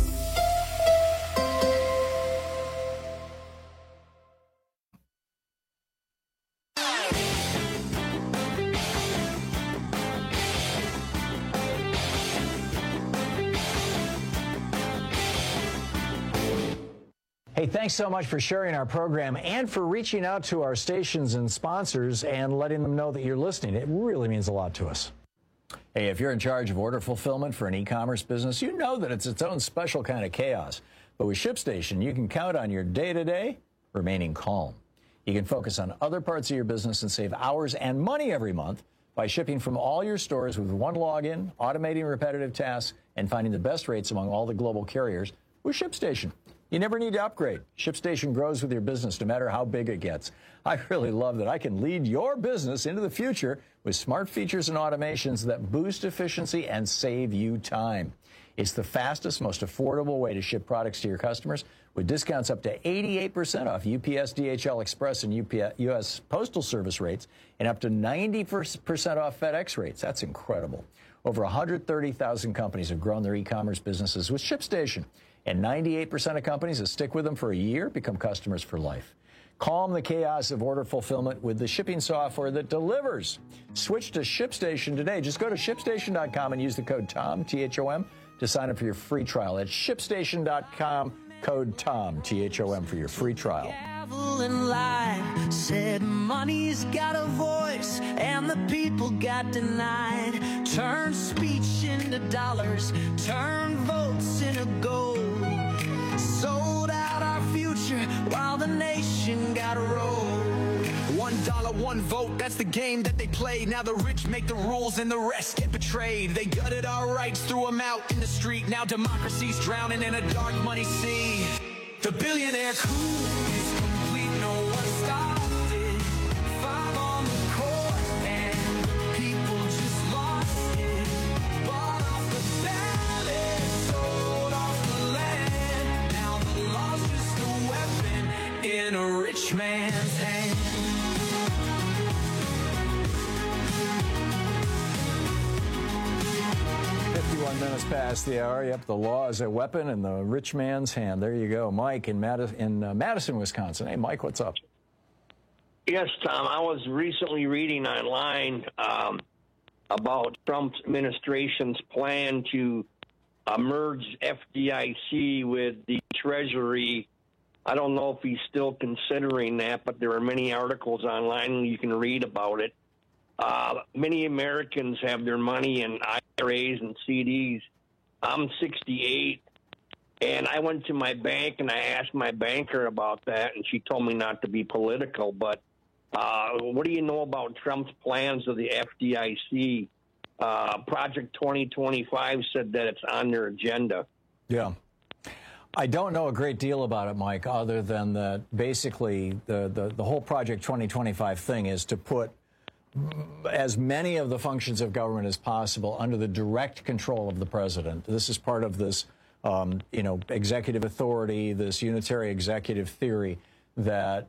Hey, thanks so much for sharing our program and for reaching out to our stations and sponsors and letting them know that you're listening. It really means a lot to us. Hey, if you're in charge of order fulfillment for an e-commerce business, you know that it's its own special kind of chaos. But with ShipStation, you can count on your day-to-day remaining calm. You can focus on other parts of your business and save hours and money every month by shipping from all your stores with one login, automating repetitive tasks, and finding the best rates among all the global carriers with ShipStation. You never need to upgrade. ShipStation grows with your business no matter how big it gets. I really love that I can lead your business into the future with smart features and automations that boost efficiency and save you time. It's the fastest, most affordable way to ship products to your customers with discounts up to 88% off UPS, DHL Express, and U.S. Postal Service rates and up to 90% off FedEx rates. That's incredible. Over 130,000 companies have grown their e-commerce businesses with ShipStation. And 98% of companies that stick with them for a year become customers for life. Calm the chaos of order fulfillment with the shipping software that delivers. Switch to ShipStation today. Just go to ShipStation.com and use the code TOM, T-H-O-M, to sign up for your free trial. That's ShipStation.com, code TOM, T-H-O-M, for your free trial. Said money's got a voice and the people got denied. Turn speech into dollars, turn votes into gold. Sold out our future while the nation got a roll. $1, one vote, that's the game that they play. Now the rich make the rules and the rest get betrayed. They gutted our rights, threw them out in the street. Now democracy's drowning in a dark money sea. The billionaire coup is complete, no one stopped it. 5 on the court and people just lost it. Bought off the ballot, sold off the land. Now the law's just a weapon in a rich man's hand. 51 minutes past the hour. Yep, the law is a weapon in the rich man's hand. There you go. Mike in Madison, Wisconsin. Hey, Mike, what's up? Yes, Tom. I was recently reading online about Trump's administration's plan to merge FDIC with the Treasury. I don't know if he's still considering that, but there are many articles online you can read about it. Many Americans have their money in IRAs and CDs. I'm 68, and I went to my bank and I asked my banker about that, and she told me not to be political. But what do you know about Trump's plans of the FDIC? Project 2025 said that it's on their agenda. Yeah. I don't know a great deal about it, Mike, other than that basically the whole Project 2025 thing is to put as many of the functions of government as possible under the direct control of the president. This is part of this, executive authority, this unitary executive theory that,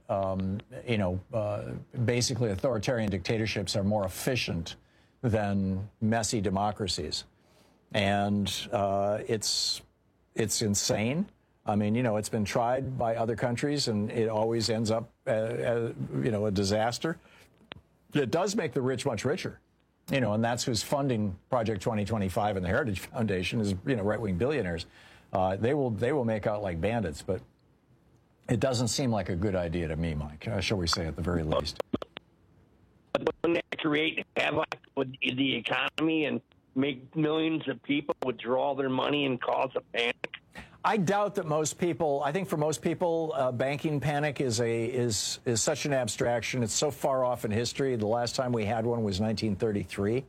basically authoritarian dictatorships are more efficient than messy democracies. And it's insane. I mean, it's been tried by other countries, and it always ends up, a disaster. It does make the rich much richer, and that's who's funding Project 2025 and the Heritage Foundation is, right-wing billionaires. They will make out like bandits, but it doesn't seem like a good idea to me, Mike, shall we say at the very least. Wouldn't that create havoc with the economy and make millions of people withdraw their money and cause a panic? I doubt that most people. I think for most people, banking panic is such an abstraction. It's so far off in history. The last time we had one was 1933.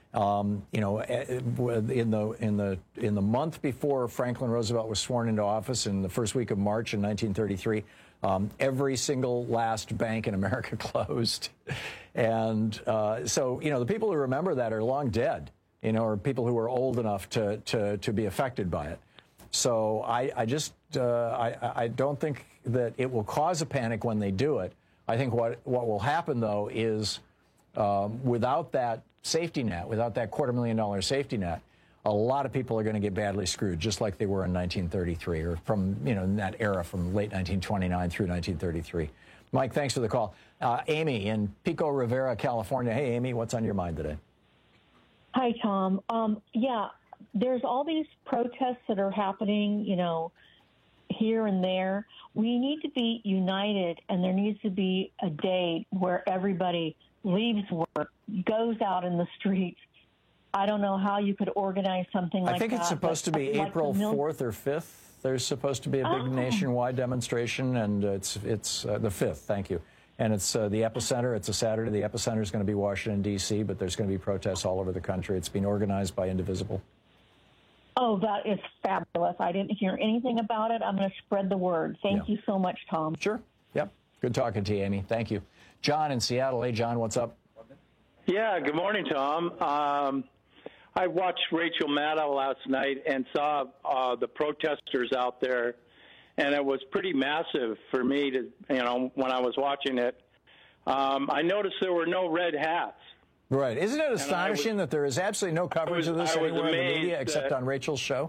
In the month before Franklin Roosevelt was sworn into office, in the first week of March in 1933, every single last bank in America closed, and so the people who remember that are long dead. Or people who are old enough to be affected by it. So I don't think that it will cause a panic when they do it. I think what will happen, though, is without that safety net, without that $250,000 safety net, a lot of people are going to get badly screwed, just like they were in 1933 or from, in that era from late 1929 through 1933. Mike, thanks for the call. Amy in Pico Rivera, California. Hey, Amy, what's on your mind today? Hi, Tom. There's all these protests that are happening, here and there. We need to be united, and there needs to be a day where everybody leaves work, goes out in the streets. I don't know how you could organize something like that. I think it's supposed to be April 4th or 5th. There's supposed to be a big nationwide demonstration, and it's the 5th. Thank you. And it's the epicenter. It's a Saturday. The epicenter is going to be Washington, D.C., but there's going to be protests all over the country. It's being organized by Indivisible. Oh, that is fabulous. I didn't hear anything about it. I'm going to spread the word. Thank you so much, Tom. Sure. Yep. Good talking to you, Amy. Thank you. John in Seattle. Hey, John, what's up? Yeah, good morning, Tom. I watched Rachel Maddow last night and saw the protesters out there, and it was pretty massive for me to, when I was watching it. I noticed there were no red hats. Right. Isn't it astonishing that there is absolutely no coverage of this anywhere in the media except on Rachel's show?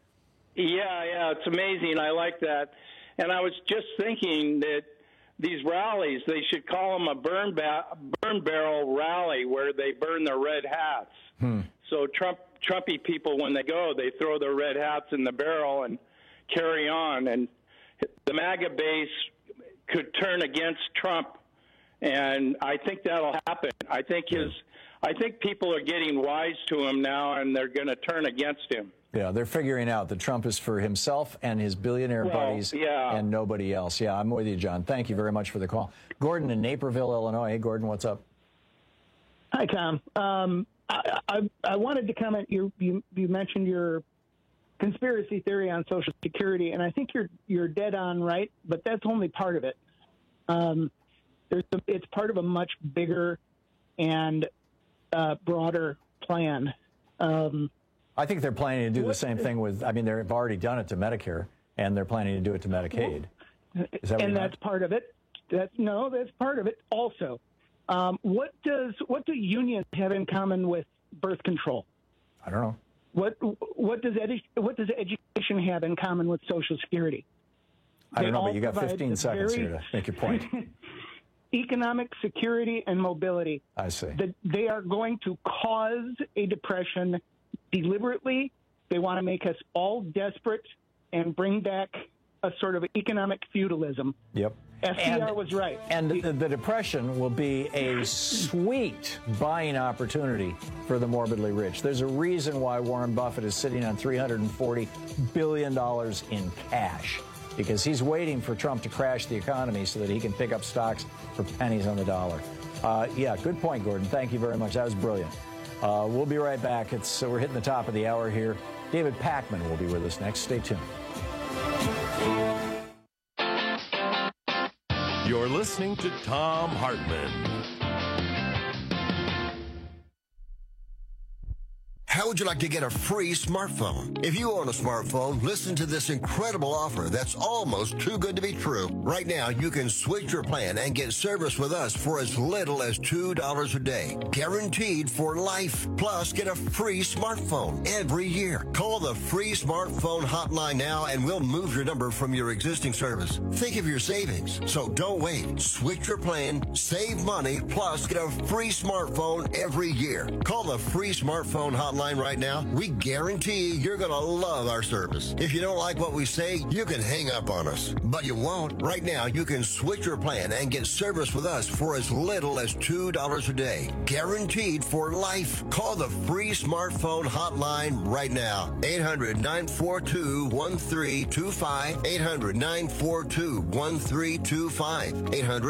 Yeah, it's amazing. I like that. And I was just thinking that these rallies, they should call them a burn barrel rally where they burn their red hats. So Trumpy people, when they go, they throw their red hats in the barrel and carry on. And the MAGA base could turn against Trump, and I think that'll happen. I think people are getting wise to him now, and they're going to turn against him. Yeah, they're figuring out that Trump is for himself and his billionaire buddies and nobody else. Yeah, I'm with you, John. Thank you very much for the call. Gordon in Naperville, Illinois. Hey, Gordon, what's up? Hi, Tom. I wanted to comment. You mentioned your conspiracy theory on Social Security, and I think you're dead on right, but that's only part of it. It's part of a much bigger and broader plan. I think they're planning to do the same thing with. I mean, they've already done it to Medicare, and they're planning to do it to Medicaid. Is that and that's part of it. That's part of it. Also, what do unions have in common with birth control? I don't know. What does education have in common with Social Security? I don't know, but you got 15 seconds here to make your point. Economic security and mobility. I see. They are going to cause a depression deliberately. They want to make us all desperate and bring back a sort of economic feudalism. Yep. FDR was right. And the depression will be a sweet buying opportunity for the morbidly rich. There's a reason why Warren Buffett is sitting on $340 billion in cash, because he's waiting for Trump to crash the economy so that he can pick up stocks for pennies on the dollar. Yeah, good point, Gordon. Thank you very much. That was brilliant. We'll be right back. We're hitting the top of the hour here. David Pakman will be with us next. Stay tuned. You're listening to Thom Hartmann. How would you like to get a free smartphone? If you own a smartphone, listen to this incredible offer that's almost too good to be true. Right now, you can switch your plan and get service with us for as little as $2 a day. Guaranteed for life. Plus, get a free smartphone every year. Call the free smartphone hotline now and we'll move your number from your existing service. Think of your savings. So don't wait. Switch your plan, save money, plus get a free smartphone every year. Call the free smartphone hotline right now. We guarantee you're going to love our service. If you don't like what we say, you can hang up on us. But you won't. Right now, you can switch your plan and get service with us for as little as $2 a day. Guaranteed for life. Call the free smartphone hotline right now. 800-942-1325. 800-942-1325.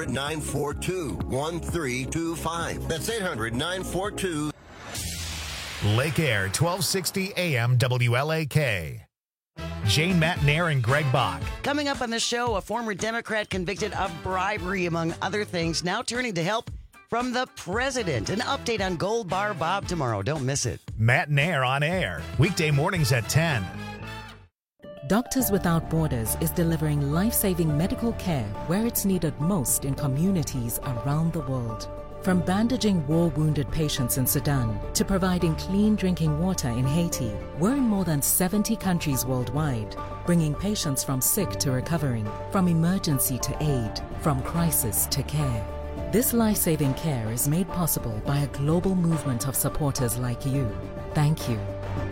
800-942-1325. That's 800-942. Lake Air, 1260 AM WLAK. Jane Matnair and Greg Bach. Coming up on the show, a former Democrat convicted of bribery, among other things, now turning to help from the president. An update on Gold Bar Bob tomorrow. Don't miss it. Matnair on air, weekday mornings at 10. Doctors Without Borders is delivering life-saving medical care where it's needed most in communities around the world. From bandaging war-wounded patients in Sudan to providing clean drinking water in Haiti, we're in more than 70 countries worldwide, bringing patients from sick to recovering, from emergency to aid, from crisis to care. This life-saving care is made possible by a global movement of supporters like you. Thank you.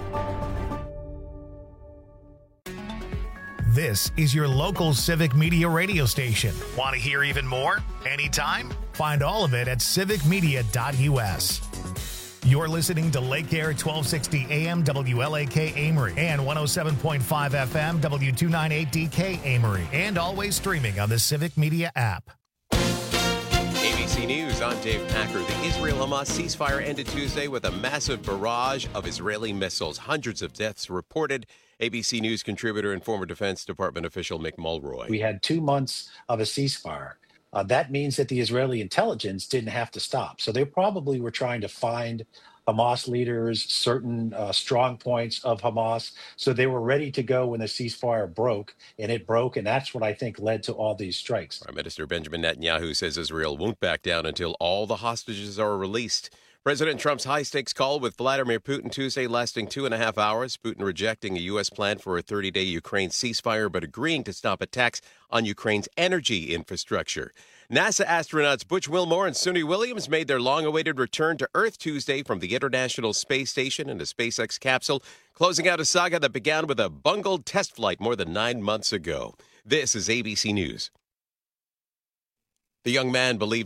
This is your local Civic Media radio station. Want to hear even more? Anytime? Find all of it at civicmedia.us. You're listening to Lake Air 1260 AM WLAK Amory and 107.5 FM W298DK Amory, and always streaming on the Civic Media app. ABC News, I'm Dave Packer. The Israel-Hamas ceasefire ended Tuesday with a massive barrage of Israeli missiles. Hundreds of deaths reported. ABC News contributor and former Defense Department official Mick Mulroy. We had 2 months of a ceasefire. That means that the Israeli intelligence didn't have to stop. So they probably were trying to find Hamas leaders, certain strong points of Hamas. So they were ready to go when the ceasefire broke, and it broke. And that's what I think led to all these strikes. Prime Minister Benjamin Netanyahu says Israel won't back down until all the hostages are released. President Trump's high-stakes call with Vladimir Putin Tuesday lasting 2.5 hours. Putin rejecting a U.S. plan for a 30-day Ukraine ceasefire, but agreeing to stop attacks on Ukraine's energy infrastructure. NASA astronauts Butch Wilmore and Suni Williams made their long-awaited return to Earth Tuesday from the International Space Station in a SpaceX capsule, closing out a saga that began with a bungled test flight more than 9 months ago. This is ABC News. The young man believed